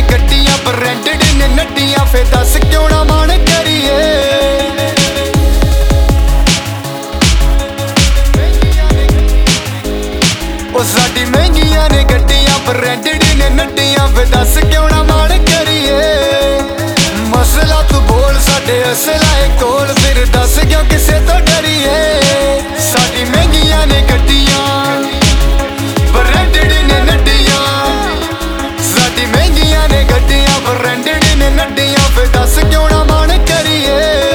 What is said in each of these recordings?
गड्डियां ब्रांडेड ने नड्डियां फिर दस क्यों ना मान करिए ओ साडी महंगियां ने गड्डियां ब्रांडेड ने नड्डियां फिर दस क्यों ना मान करिए मसला तू बोल साडे असला है कोल फिर दस क्यों किसे तो डरिए साडी महंगियां ने गड्डियां ब्रांडेड ने नड्डियां साडी महंगियां ने गड्डियां ब्रांडेड ने नड्डियां फिर दस क्यों ना मान करिए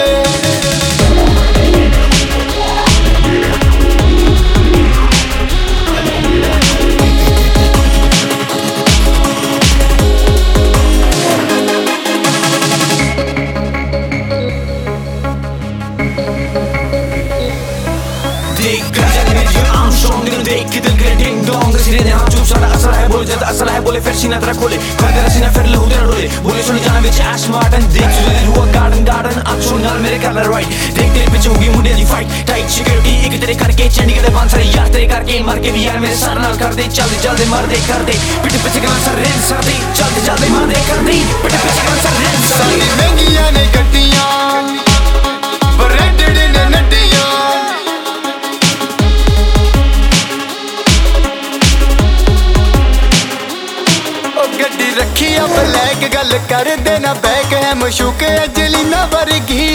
असला है बोले फिर सीना तेरा खोले कर तेरा सीना फिर लहू तेरा डोले बोले सुन जाना विच ऐश मार्टन देख सुधे हुआ गार्डन अब सुन नाल मेरे कर राइट देख तेरे पीछे होगी मुंडे दी फाइट टाइट सिक्योरिटी एक तेरे करके चंडीगढ़ बांध सारे यार तेरे करके मार के भी यार मेरे सर नाल कर दे चल जल्दी मार दे कर दे पिट पीछे गन सर रेन सर दे जल्दी जल्दी मार दे कर दे पिट पीछे गन सर रेन सर दे महंगियां ने गड्डियां ब्रांडेड ने नड्डियां गड्डी रखी अब ब्लैक गल कर देना बैक है मशूक अंजलिना वर्गी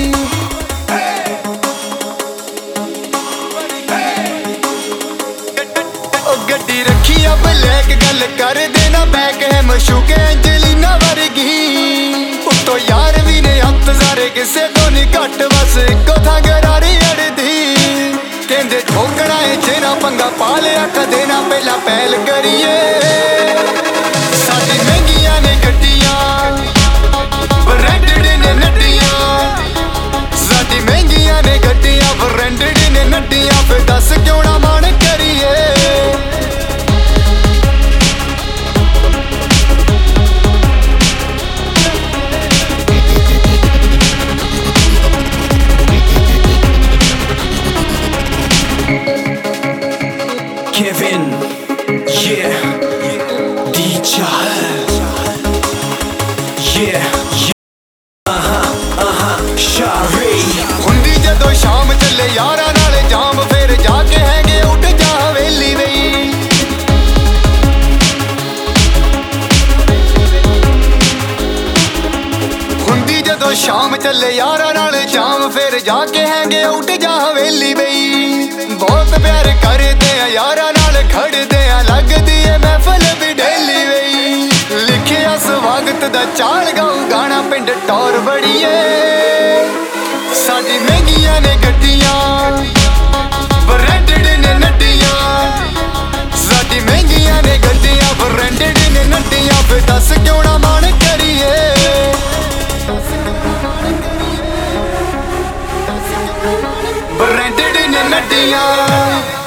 गड्डी रखी अब ब्लैक गल कर देना बैक है मशूक अंजलिना वर्गी उत्तो यार भी ने हत्थ सारे किसे तो नहीं घट बस इको थां गरारी अड़दी कहंदे ठोकना है जेना पंगा पा लिया कदे ना पहला पहल करिए साडी महंगियां ने गड्डियां ब्रांडेड ने नड्डियां साडी महंगियां ने गड्डियां ब्रांडेड ने नड्डियां फिर दस क्यों ना मान करिए Kevin, yeah, DJ, yeah, Shari. हुंदी जदों शाम चले यारां नाल जाम फिर जाके हैंगे उठ जा हवेली वई हुंदी जदों शाम चले यारां नाल जाम फिर जाके हैंगे उठ जा हवेली वई बहुत प्यार करदे आ यारां नाल खड़दे आ लगदी है महफिल भी डेली वई लिखिया स्वागत दा चाल गाऊं गाना पिंड टौर बड़ीए साडी महंगियां ने गड्डियां ब्रांडेड ने नड्डियां साडी महंगियां ने गड्डियां ब्रांडेड ने नड्डियां फिर दस क्यों ना मान करिए ब्रांडेड ने नड्डियां